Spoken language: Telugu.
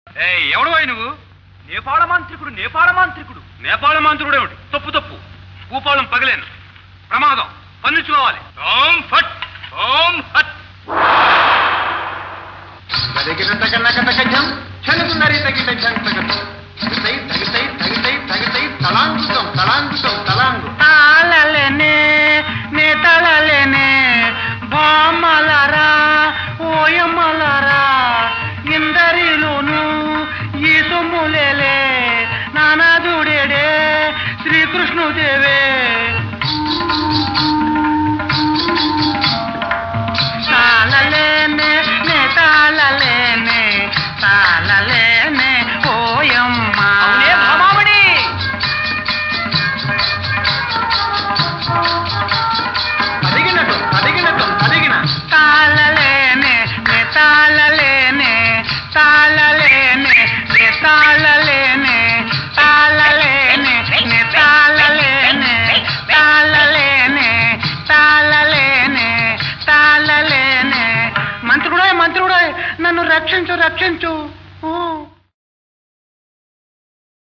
ఎవడు నువ్వు? నేపాళ మాంత్రికుడు నేపాళ మాంత్రికుడు. నేపాళ మాంత్రికుడు ఏమిటి? తప్పు తప్పు. భూపాలం పగలేను, ప్రమాదం, పన్నుకోవాలి. ఓం ఫట్ ఓం హట్. చనుకున్నరి తగిట తగితై తగితై తగితై తగితై తలాంగుతం తలాంగుతం తలాంగు తాళలేనే నే తళలేనే బామలరా ఓయమలరా ఇందరిలోను ఈ సొమ్ములేలే నానాదుడేడే శ్రీకృష్ణుదేవే. తాళలేనే నే తాళలేనే తాళలేనే ఓయమ్మ. అవునే భామామణి. అదిగినట్టు అదిగినట్టు అదిగిన తాళలేనే నే తాళలేనే తాళలేనే నే తాళలేనే తాళలేనే నే తాళలేనే తాళలేనే తాళలేనే తాళలేనే. మంత్రుడే మంత్రుడే నన్ను రక్షించు రక్షించు.